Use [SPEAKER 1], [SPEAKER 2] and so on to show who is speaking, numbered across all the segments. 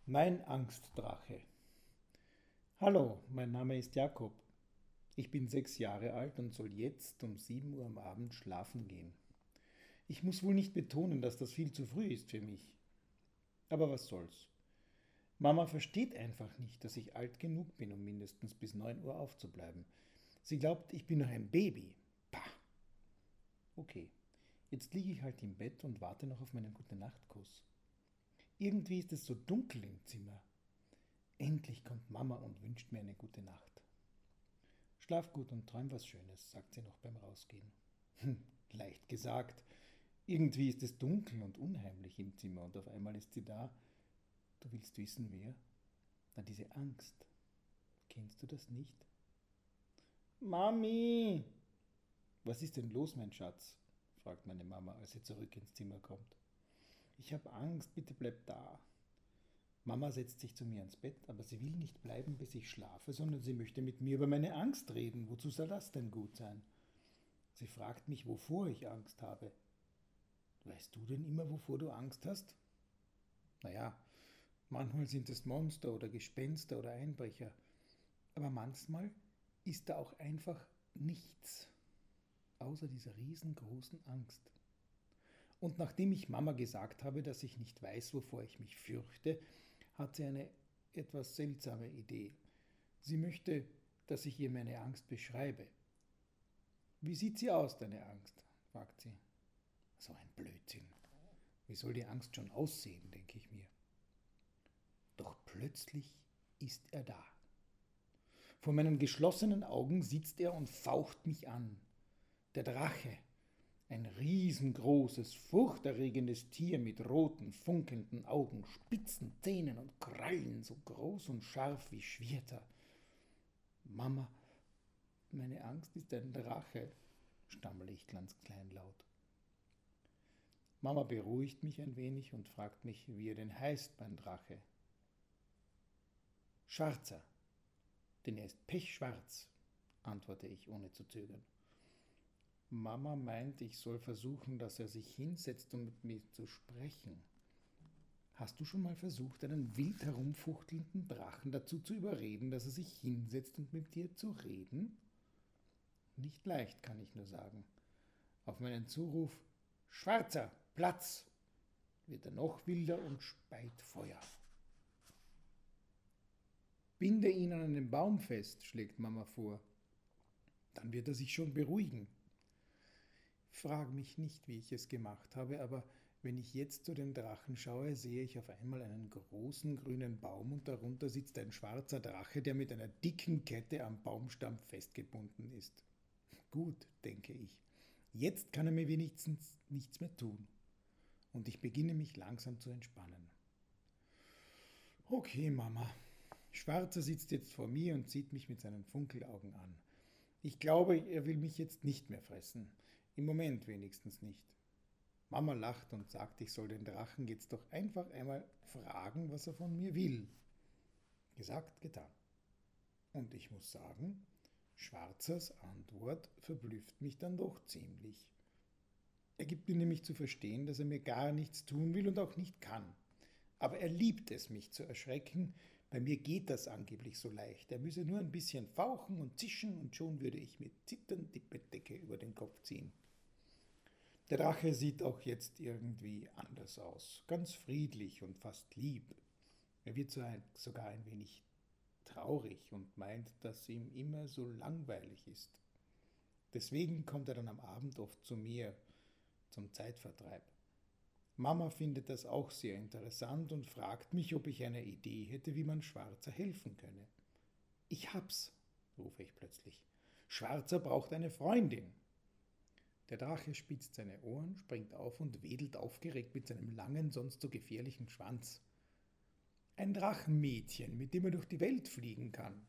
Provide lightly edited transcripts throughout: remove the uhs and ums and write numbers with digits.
[SPEAKER 1] Mein Angstdrache. Hallo, mein Name ist Jakob. Ich bin 6 Jahre alt und soll jetzt um 7 Uhr am Abend schlafen gehen. Ich muss wohl nicht betonen, dass das viel zu früh ist für mich. Aber was soll's? Mama versteht einfach nicht, dass ich alt genug bin, um mindestens bis 9 Uhr aufzubleiben. Sie glaubt, ich bin noch ein Baby. Pah! Okay, jetzt liege ich halt im Bett und warte noch auf meinen Gute-Nacht-Kuss. Irgendwie ist es so dunkel im Zimmer. Endlich kommt Mama und wünscht mir eine gute Nacht. Schlaf gut und träum was Schönes, sagt sie noch beim Rausgehen. Leicht gesagt. Irgendwie ist es dunkel und unheimlich im Zimmer und auf einmal ist sie da. Du willst wissen, wer? Na, diese Angst. Kennst du das nicht? Mami! Was ist denn los, mein Schatz? Fragt meine Mama, als sie zurück ins Zimmer kommt. Ich habe Angst, bitte bleib da. Mama setzt sich zu mir ans Bett, aber sie will nicht bleiben, bis ich schlafe, sondern sie möchte mit mir über meine Angst reden. Wozu soll das denn gut sein? Sie fragt mich, wovor ich Angst habe. Weißt du denn immer, wovor du Angst hast? Naja, manchmal sind es Monster oder Gespenster oder Einbrecher, aber manchmal ist da auch einfach nichts, außer dieser riesengroßen Angst. Und nachdem ich Mama gesagt habe, dass ich nicht weiß, wovor ich mich fürchte, hat sie eine etwas seltsame Idee. Sie möchte, dass ich ihr meine Angst beschreibe. Wie sieht sie aus, deine Angst? Fragt sie. So ein Blödsinn. Wie soll die Angst schon aussehen, denke ich mir. Doch plötzlich ist er da. Vor meinen geschlossenen Augen sitzt er und faucht mich an. Der Drache, ein riesengroßes, furchterregendes Tier mit roten, funkelnden Augen, spitzen Zähnen und Krallen, so groß und scharf wie Schwerter. Mama, meine Angst ist ein Drache, stammle ich ganz kleinlaut. Mama beruhigt mich ein wenig und fragt mich, wie er denn heißt, mein Drache. Schwarzer, denn er ist pechschwarz, antworte ich ohne zu zögern. Mama meint, ich soll versuchen, dass er sich hinsetzt, um mit mir zu sprechen. Hast du schon mal versucht, einen wild herumfuchtelnden Drachen dazu zu überreden, dass er sich hinsetzt und mit dir zu reden? Nicht leicht, kann ich nur sagen. Auf meinen Zuruf »Schwarzer, Platz!« wird er noch wilder und speit Feuer. Binde ihn an einen Baum fest, schlägt Mama vor. Dann wird er sich schon beruhigen. Frag mich nicht, wie ich es gemacht habe, aber wenn ich jetzt zu den Drachen schaue, sehe ich auf einmal einen großen grünen Baum und darunter sitzt ein schwarzer Drache, der mit einer dicken Kette am Baumstamm festgebunden ist. Gut, denke ich. Jetzt kann er mir wenigstens nichts mehr tun. Und ich beginne mich langsam zu entspannen. Okay, Mama. Schwarzer sitzt jetzt vor mir und sieht mich mit seinen Funkelaugen an. Ich glaube, er will mich jetzt nicht mehr fressen. Im Moment wenigstens nicht. Mama lacht und sagt, ich soll den Drachen jetzt doch einfach einmal fragen, was er von mir will. Gesagt, getan. Und ich muss sagen, Schwarzers Antwort verblüfft mich dann doch ziemlich. Er gibt mir nämlich zu verstehen, dass er mir gar nichts tun will und auch nicht kann. Aber er liebt es, mich zu erschrecken. Bei mir geht das angeblich so leicht. Er müsse nur ein bisschen fauchen und zischen und schon würde ich mir zitternd die Bettdecke über den Kopf ziehen. Der Drache sieht auch jetzt irgendwie anders aus. Ganz friedlich und fast lieb. Er wird sogar ein wenig traurig und meint, dass ihm immer so langweilig ist. Deswegen kommt er dann am Abend oft zu mir zum Zeitvertreib. Mama findet das auch sehr interessant und fragt mich, ob ich eine Idee hätte, wie man Schwarzer helfen könne. Ich hab's, rufe ich plötzlich. Schwarzer braucht eine Freundin. Der Drache spitzt seine Ohren, springt auf und wedelt aufgeregt mit seinem langen, sonst so gefährlichen Schwanz. Ein Drachenmädchen, mit dem er durch die Welt fliegen kann.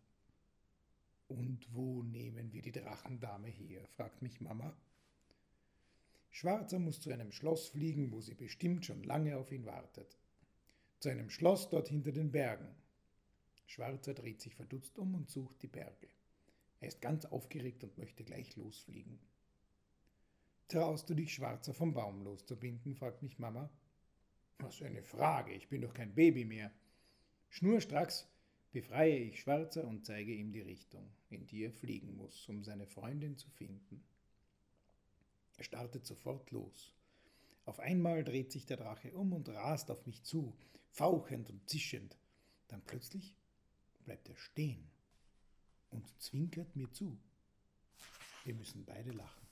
[SPEAKER 1] Und wo nehmen wir die Drachendame her? Fragt mich Mama. Schwarzer muss zu einem Schloss fliegen, wo sie bestimmt schon lange auf ihn wartet. Zu einem Schloss dort hinter den Bergen. Schwarzer dreht sich verdutzt um und sucht die Berge. Er ist ganz aufgeregt und möchte gleich losfliegen. Traust du dich, Schwarzer vom Baum loszubinden? Fragt mich Mama. Was für eine Frage, ich bin doch kein Baby mehr. Schnurstracks befreie ich Schwarzer und zeige ihm die Richtung, in die er fliegen muss, um seine Freundin zu finden. Er startet sofort los. Auf einmal dreht sich der Drache um und rast auf mich zu, fauchend und zischend. Dann plötzlich bleibt er stehen und zwinkert mir zu. Wir müssen beide lachen.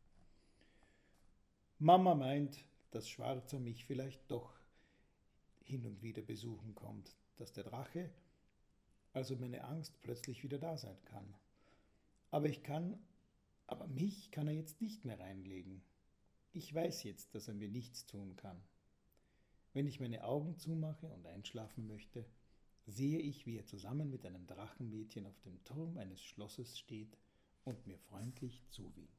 [SPEAKER 1] Mama meint, dass Schwarzer mich vielleicht doch hin und wieder besuchen kommt, dass der Drache, also meine Angst, plötzlich wieder da sein kann. Aber mich kann er jetzt nicht mehr reinlegen. Ich weiß jetzt, dass er mir nichts tun kann. Wenn ich meine Augen zumache und einschlafen möchte, sehe ich, wie er zusammen mit einem Drachenmädchen auf dem Turm eines Schlosses steht und mir freundlich zuwinkt.